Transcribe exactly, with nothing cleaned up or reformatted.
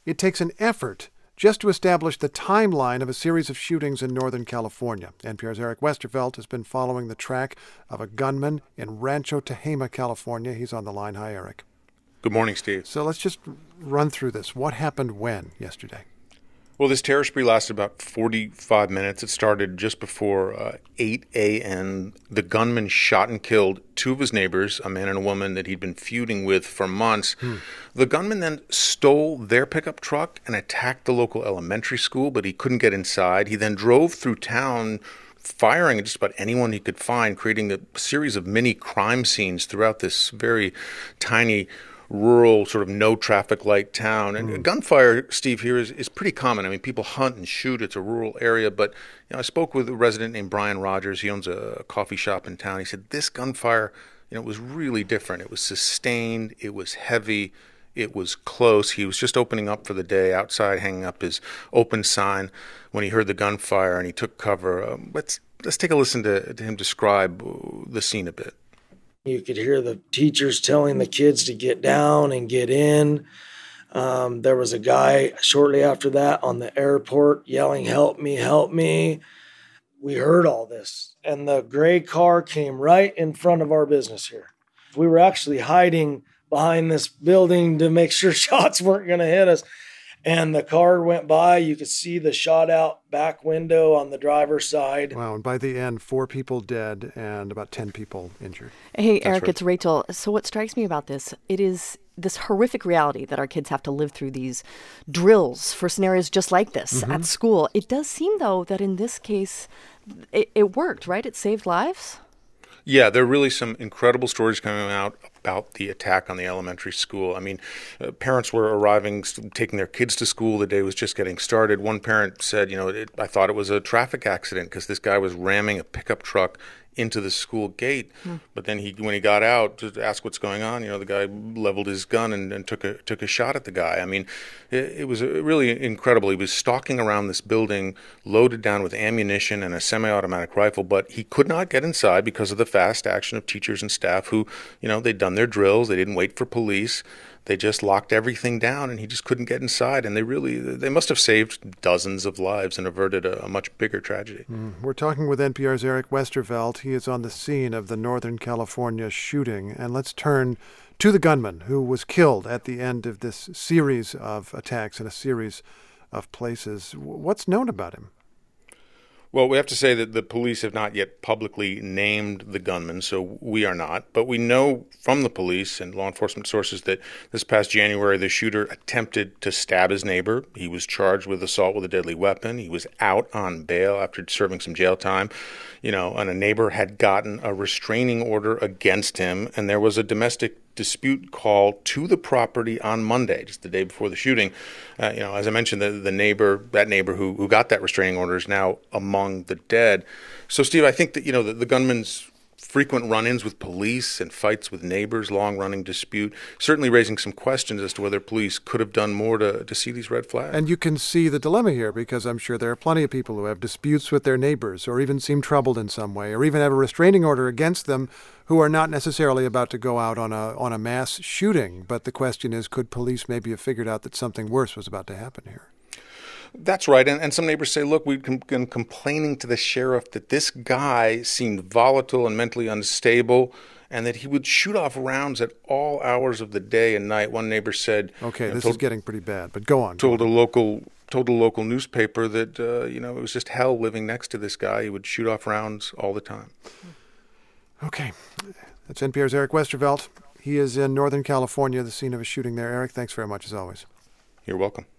it takes an effort just to establish the timeline of a series of shootings in Northern California. N P R's Eric Westervelt has been following the track of a gunman in Rancho Tehama, California. He's on the line. Hi, Eric. Good morning, Steve. So let's just run through this. What happened when yesterday? Well, this terror spree lasted about forty-five minutes. It started just before uh, eight a.m. The gunman shot and killed two of his neighbors, a man and a woman that he'd been feuding with for months. Hmm. The gunman then stole their pickup truck and attacked the local elementary school, but he couldn't get inside. He then drove through town, firing at just about anyone he could find, creating a series of mini crime scenes throughout this very tiny rural, sort of no traffic light town. And mm. gunfire, Steve, here is, is pretty common. I mean, people hunt and shoot. It's a rural area. But you know, I spoke with a resident named Brian Rogers. He owns a coffee shop in town. He said this gunfire, you know, was really different. It was sustained. It was heavy. It was close. He was just opening up for the day outside, hanging up his open sign when he heard the gunfire, and he took cover. Um, let's let's take a listen to, to him describe the scene a bit. You could hear the teachers telling the kids to get down and get in. Um, there was a guy shortly after that on the airport yelling, "Help me, help me." We heard all this, and the gray car came right in front of our business here. We were actually hiding behind this building to make sure shots weren't going to hit us. And the car went by. You could see the shot out back window on the driver's side. Wow. And by the end, four people dead and about ten people injured. Hey, That's Eric, right. It's Rachel. So what strikes me about this, it is this horrific reality that our kids have to live through these drills for scenarios just like this mm-hmm. at school. It does seem, though, that in this case, it, it worked, right? It saved lives? Yeah, there are really some incredible stories coming out about the attack on the elementary school. I mean, uh, parents were arriving, taking their kids to school. The day was just getting started. One parent said, you know, it, I thought it was a traffic accident because this guy was ramming a pickup truck into the school gate. Hmm. But then he, when he got out to ask what's going on, you know, the guy leveled his gun and, and took a took a shot at the guy. I mean, it, it was really incredible. He was stalking around this building, loaded down with ammunition and a semi-automatic rifle, but he could not get inside because of the fast action of teachers and staff who, you know, they'd done their drills. They didn't wait for police. They just locked everything down, and he just couldn't get inside. And they really, they must have saved dozens of lives and averted a, a much bigger tragedy. Mm. We're talking with N P R's Eric Westervelt. He is on the scene of the Northern California shooting. And let's turn to the gunman who was killed at the end of this series of attacks in a series of places. What's known about him? Well, we have to say that the police have not yet publicly named the gunman, so we are not. But we know from the police and law enforcement sources that this past January, the shooter attempted to stab his neighbor. He was charged with assault with a deadly weapon. He was out on bail after serving some jail time. You know, and a neighbor had gotten a restraining order against him, and there was a domestic dispute call to the property on Monday, just the day before the shooting. Uh, you know, as I mentioned, the, the neighbor, that neighbor who, who got that restraining order is now among the dead. So, Steve, I think that, you know, the, the gunman's frequent run-ins with police and fights with neighbors, long-running dispute, certainly raising some questions as to whether police could have done more to, to see these red flags. And you can see the dilemma here, because I'm sure there are plenty of people who have disputes with their neighbors or even seem troubled in some way or even have a restraining order against them who are not necessarily about to go out on a on a mass shooting. But the question is, could police maybe have figured out that something worse was about to happen here? That's right. And, and some neighbors say, look, we've been complaining to the sheriff that this guy seemed volatile and mentally unstable and that he would shoot off rounds at all hours of the day and night. One neighbor said... Okay, you know, this told, is getting pretty bad, but go on. Told go on. a local told a local newspaper that, uh, you know, it was just hell living next to this guy. He would shoot off rounds all the time. Okay. That's N P R's Eric Westervelt. He is in Northern California, the scene of a shooting there. Eric, thanks very much as always. You're welcome.